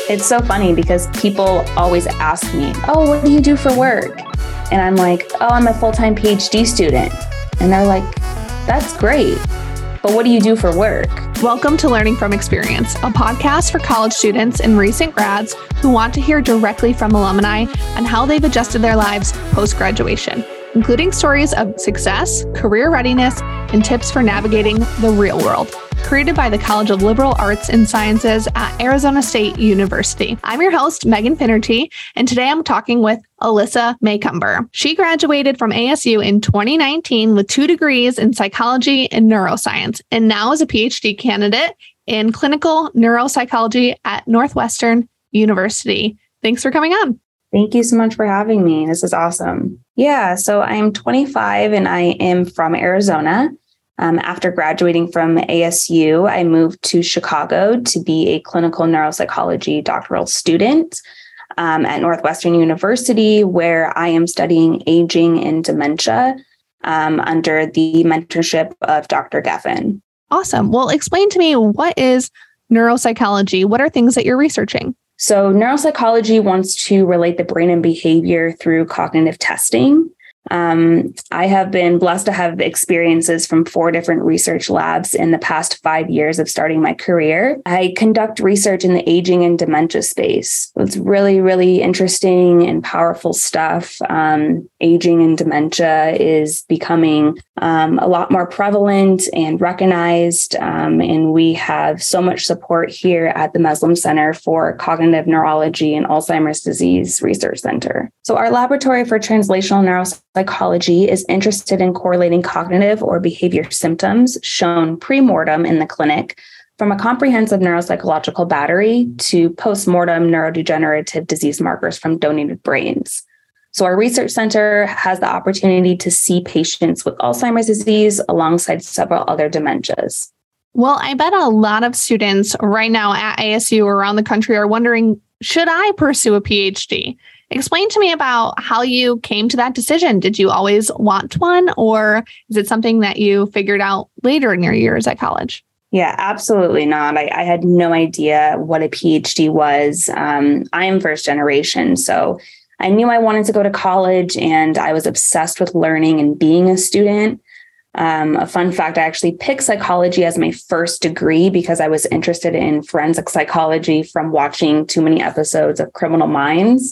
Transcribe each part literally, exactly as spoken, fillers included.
It's so funny because people always ask me, oh, what do you do for work? And I'm like, oh, I'm a full-time PhD student. And they're like, that's great, but what do you do for work? Welcome to Learning from Experience, a podcast for college students and recent grads who want to hear directly from alumni on how they've adjusted their lives post-graduation, including stories of success, career readiness, and tips for navigating the real world. Created by the College of Liberal Arts and Sciences at Arizona State University. I'm your host, Megan Finnerty, and today I'm talking with Alyssa Maycumber. She graduated from A S U in twenty nineteen with two degrees in psychology and neuroscience, and now is a PhD candidate in clinical neuropsychology at Northwestern University. Thanks for coming on. Thank you so much for having me. This is awesome. Yeah, so I'm twenty-five and I am from Arizona. Um, after graduating from A S U, I moved to Chicago to be a clinical neuropsychology doctoral student um, at Northwestern University, where I am studying aging and dementia um, under the mentorship of Doctor Geffen. Awesome. Well, explain to me, what is neuropsychology? What are things that you're researching? So neuropsychology wants to relate the brain and behavior through cognitive testing. Um, I have been blessed to have experiences from four different research labs in the past five years of starting my career. I conduct research in the aging and dementia space. It's really, really interesting and powerful stuff. Um, aging and dementia is becoming um, a lot more prevalent and recognized. Um, and we have so much support here at the Meslem Center for Cognitive Neurology and Alzheimer's Disease Research Center. So our laboratory for translational neuropsychology Psychology is interested in correlating cognitive or behavior symptoms shown pre-mortem in the clinic from a comprehensive neuropsychological battery to post-mortem neurodegenerative disease markers from donated brains. So our research center has the opportunity to see patients with Alzheimer's disease alongside several other dementias. Well, I bet a lot of students right now at A S U or around the country are wondering, should I pursue a PhD? Explain to me about how you came to that decision. Did you always want one, or is it something that you figured out later in your years at college? Yeah, absolutely not. I, I had no idea what a PhD was. Um, I am first generation, so I knew I wanted to go to college, and I was obsessed with learning and being a student. Um, a fun fact, I actually picked psychology as my first degree because I was interested in forensic psychology from watching too many episodes of Criminal Minds.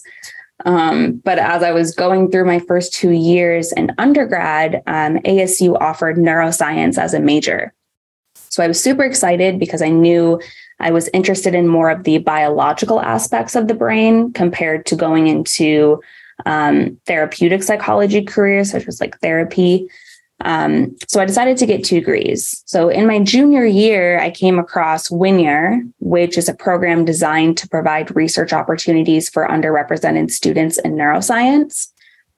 Um, but as I was going through my first two years in undergrad, um, A S U offered neuroscience as a major. So I was super excited because I knew I was interested in more of the biological aspects of the brain compared to going into um, therapeutic psychology careers, such as like therapy. Um, so I decided to get two degrees. So in my junior year, I came across WINYAR, which is a program designed to provide research opportunities for underrepresented students in neuroscience.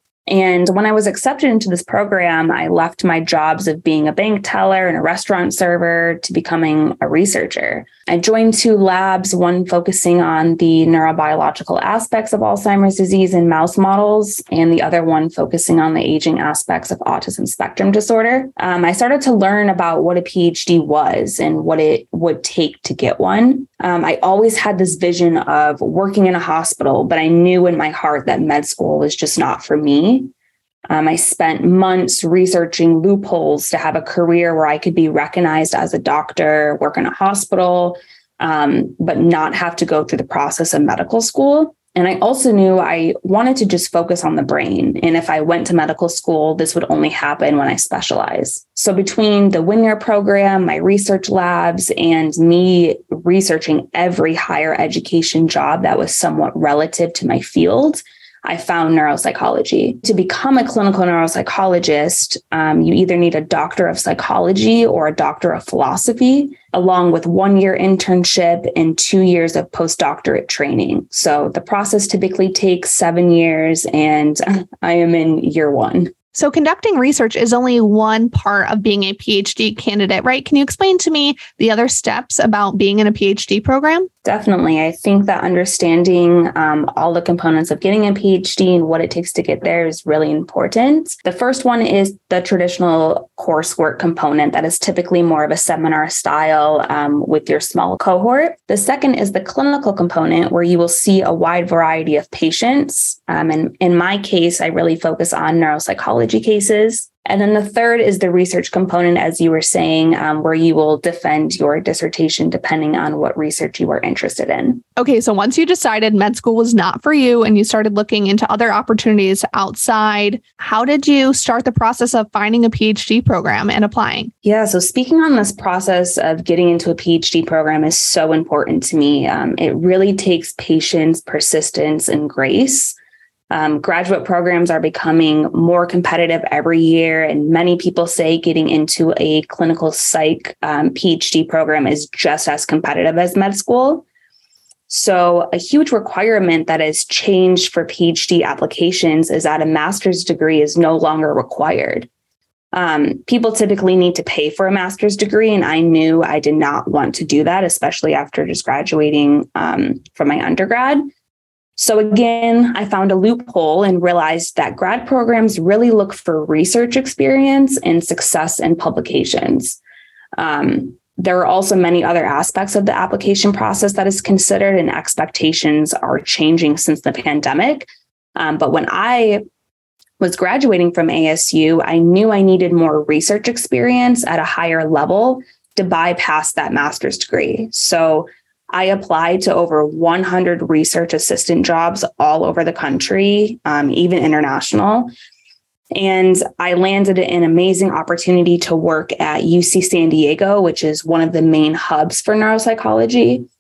And when I was accepted into this program, I left my jobs of being a bank teller and a restaurant server to becoming a researcher. I joined two labs, one focusing on the neurobiological aspects of Alzheimer's disease in mouse models, and the other one focusing on the aging aspects of autism spectrum disorder. Um, I started to learn about what a PhD was and what it would take to get one. Um, I always had this vision of working in a hospital, but I knew in my heart that med school was just not for me. Um, I spent months researching loopholes to have a career where I could be recognized as a doctor, work in a hospital, um, but not have to go through the process of medical school. And I also knew I wanted to just focus on the brain. And if I went to medical school, this would only happen when I specialize. So between the WINYAR program, my research labs, and me researching every higher education job that was somewhat relative to my field, I found neuropsychology. To become a clinical neuropsychologist, um, you either need a doctor of psychology or a doctor of philosophy, along with one year internship and two years of postdoctorate training. So the process typically takes seven years, and I am in year one. So conducting research is only one part of being a PhD candidate, right? Can you explain to me the other steps about being in a PhD program? Definitely. I think that understanding um, all the components of getting a PhD and what it takes to get there is really important. The first one is the traditional coursework component that is typically more of a seminar style um, with your small cohort. The second is the clinical component where you will see a wide variety of patients. Um, and in my case, I really focus on neuropsychology cases. And then the third is the research component, as you were saying, um, where you will defend your dissertation depending on what research you are interested in. Okay, so once you decided med school was not for you and you started looking into other opportunities outside, how did you start the process of finding a PhD program and applying? Yeah, so speaking on this process of getting into a PhD program is so important to me. Um, it really takes patience, persistence, and grace. Um, graduate programs are becoming more competitive every year, and many people say getting into a clinical psych um, PhD program is just as competitive as med school. So a huge requirement that has changed for PhD applications is that a master's degree is no longer required. Um, people typically need to pay for a master's degree, and I knew I did not want to do that, especially after just graduating um, from my undergrad. So again, I found a loophole and realized that grad programs really look for research experience and success in publications. Um, there are also many other aspects of the application process that is considered, and expectations are changing since the pandemic. Um, but when I was graduating from A S U, I knew I needed more research experience at a higher level to bypass that master's degree. So I applied to over one hundred research assistant jobs all over the country, um, even international. And I landed an amazing opportunity to work at U C San Diego, which is one of the main hubs for neuropsychology.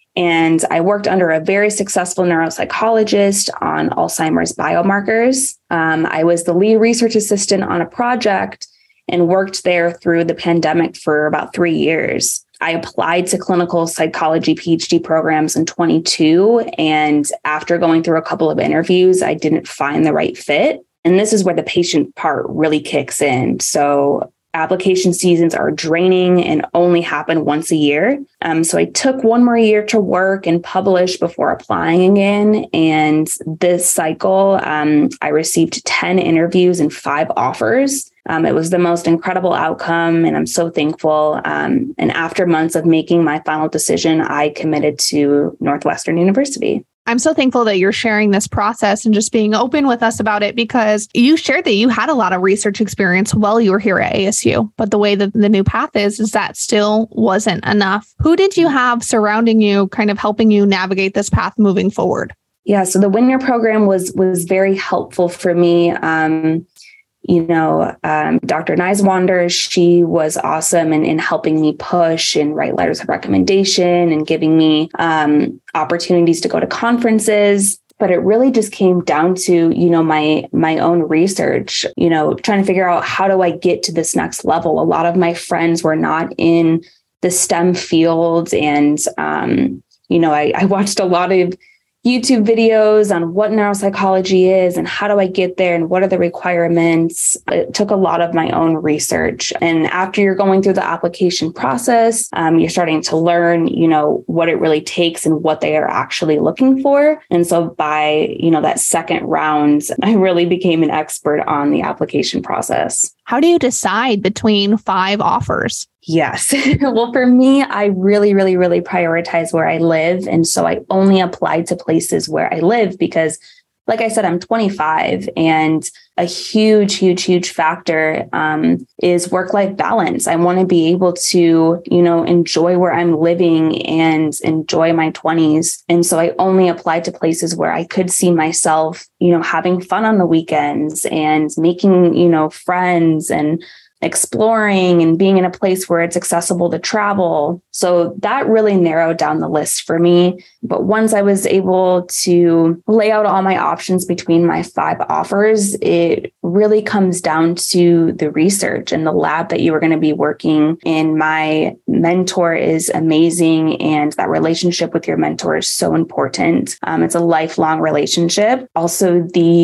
And I worked under a very successful neuropsychologist on Alzheimer's biomarkers. Um, I was the lead research assistant on a project and worked there through the pandemic for about three years. I applied to clinical psychology PhD programs in twenty-two. And after going through a couple of interviews, I didn't find the right fit. And this is where the patient part really kicks in. So application seasons are draining and only happen once a year. Um, so I took one more year to work and publish before applying again. And this cycle, um, I received ten interviews and five offers. Um, it was the most incredible outcome, and I'm so thankful. Um, and after months of making my final decision, I committed to Northwestern University. I'm so thankful that you're sharing this process and just being open with us about it, because you shared that you had a lot of research experience while you were here at A S U. But the way that the new path is, is that still wasn't enough. Who did you have surrounding you, kind of helping you navigate this path moving forward? Yeah, so the Wingner program was was very helpful for me. Um, You know, um, Doctor Neiswander, she was awesome in, in helping me push and write letters of recommendation and giving me um, opportunities to go to conferences. But it really just came down to, you know, my my own research, you know, trying to figure out how do I get to this next level. A lot of my friends were not in the STEM field. And, um, you know, I, I watched a lot of YouTube videos on what neuropsychology is and how do I get there and what are the requirements. It took a lot of my own research. And after you're going through the application process, um, you're starting to learn, you know, what it really takes and what they are actually looking for. And so by, you know, that second round, I really became an expert on the application process. How do you decide between five offers? Yes. Well, for me, I really, really, really prioritize where I live. And so I only applied to places where I live because, like I said, I'm twenty-five, and a huge, huge, huge factor um, is work-life balance. I want to be able to, you know, enjoy where I'm living and enjoy my twenties. And so I only applied to places where I could see myself, you know, having fun on the weekends and making, you know, friends and exploring and being in a place where it's accessible to travel. So that really narrowed down the list for me. But once I was able to lay out all my options between my five offers, it really comes down to the research and the lab that you are going to be working in. My mentor is amazing, and that relationship with your mentor is so important. Um, it's a lifelong relationship. Also, the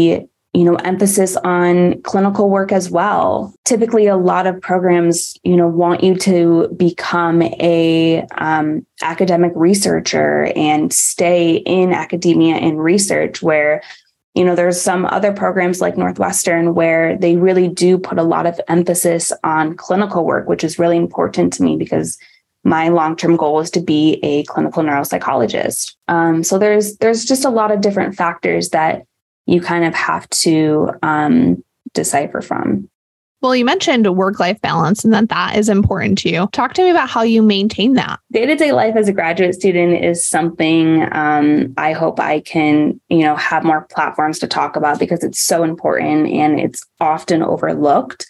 you know, emphasis on clinical work as well. Typically, a lot of programs, you know, want you to become a um, academic researcher and stay in academia and research, where, you know, there's some other programs like Northwestern where they really do put a lot of emphasis on clinical work, which is really important to me because my long-term goal is to be a clinical neuropsychologist. Um, so there's there's just a lot of different factors that you kind of have to um, decipher from. Well, you mentioned work-life balance and that that is important to you. Talk to me about how you maintain that. Day-to-day life as a graduate student is something um, I hope I can, you know, have more platforms to talk about because it's so important and it's often overlooked.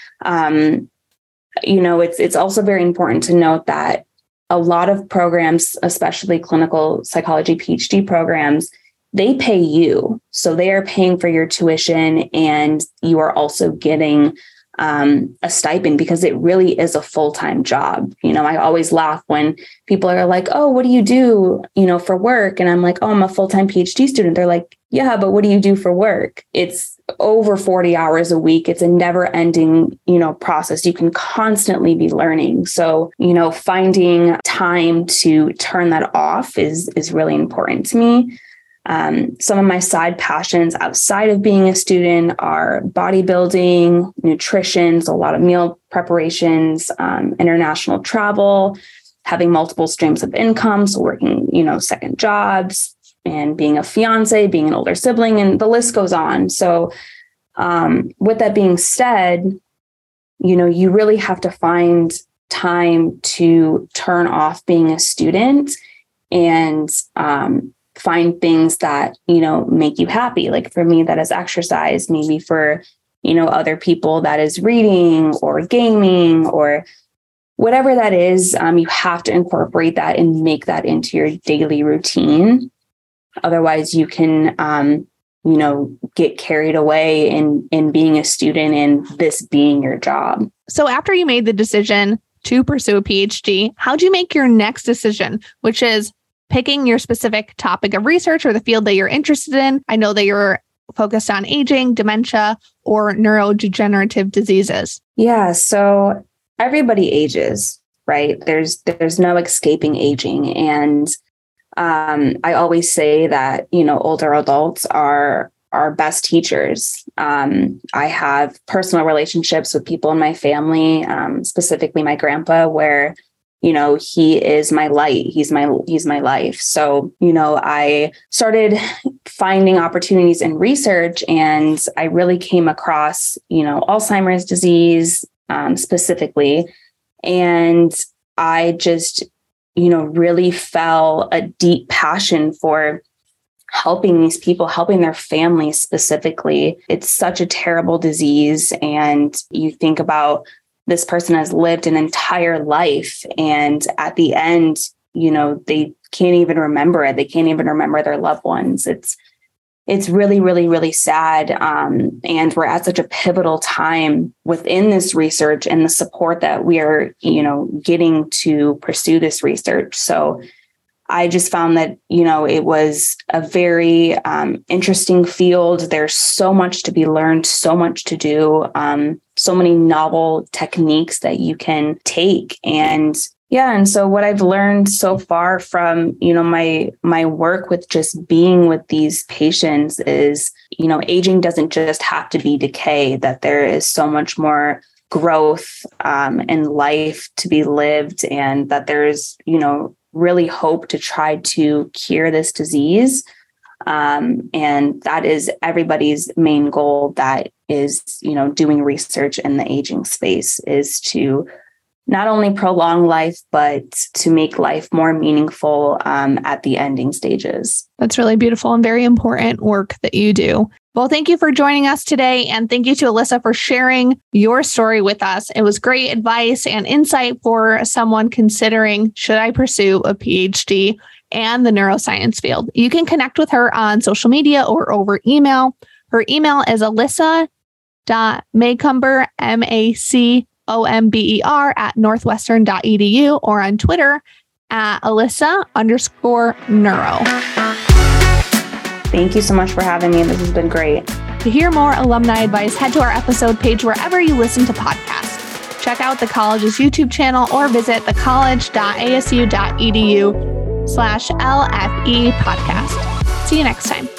Um, you know, it's it's also very important to note that a lot of programs, especially clinical psychology PhD programs, they pay you. So they are paying for your tuition and you are also getting um, a stipend because it really is a full-time job. You know, I always laugh when people are like, oh, what do you do, you know, for work? And I'm like, oh, I'm a full-time PhD student. They're like, yeah, but what do you do for work? It's over forty hours a week. It's a never ending, you know, process. You can constantly be learning. So, you know, finding time to turn that off is, is really important to me. Um, some of my side passions outside of being a student are bodybuilding, nutrition, so a lot of meal preparations, um, international travel, having multiple streams of income, so working, you know, second jobs, and being a fiance, being an older sibling, and the list goes on. So um, with that being said, you know, you really have to find time to turn off being a student and um, find things that, you know, make you happy. Like for me, that is exercise. Maybe for, you know, other people that is reading or gaming or whatever that is. Um, you have to incorporate that and make that into your daily routine. Otherwise, you can, um, you know, get carried away in, in being a student and this being your job. So after you made the decision to pursue a PhD, how'd you make your next decision, which is picking your specific topic of research or the field that you're interested in? I know that you're focused on aging, dementia, or neurodegenerative diseases. Yeah. So everybody ages, right? There's, there's no escaping aging. And um, I always say that, you know, older adults are our best teachers. Um, I have personal relationships with people in my family, um, specifically my grandpa, where, you know, he is my light. He's my, he's my life. So, you know, I started finding opportunities in research and I really came across, you know, Alzheimer's disease, um, specifically. And I just, you know, really felt a deep passion for helping these people, helping their families specifically. It's such a terrible disease. And you think about this person has lived an entire life. And at the end, you know, they can't even remember it. They can't even remember their loved ones. It's It's really, really, really sad. Um, and we're at such a pivotal time within this research and the support that we are, you know, getting to pursue this research. So I just found that, you know, it was a very um, interesting field. There's so much to be learned, so much to do, um, so many novel techniques that you can take. And yeah. And so what I've learned so far from, you know, my, my work with just being with these patients is, you know, aging doesn't just have to be decay, that there is so much more growth um, and life to be lived, and that there's, you know, really hope to try to cure this disease. Um, and that is everybody's main goal that is, you know, doing research in the aging space, is to not only prolong life, but to make life more meaningful um, at the ending stages. That's really beautiful and very important work that you do. Well, thank you for joining us today. And thank you to Alyssa for sharing your story with us. It was great advice and insight for someone considering, should I pursue a PhD and the neuroscience field? You can connect with her on social media or over email. Her email is alyssa dot macomber, M A C O M B E R at northwestern dot e d u, or on Twitter at Alyssa underscore neuro. Thank you so much for having me. This has been great. To hear more alumni advice, head to our episode page wherever you listen to podcasts. Check out the college's YouTube channel or visit thecollege.asu.edu slash LFE podcast. See you next time.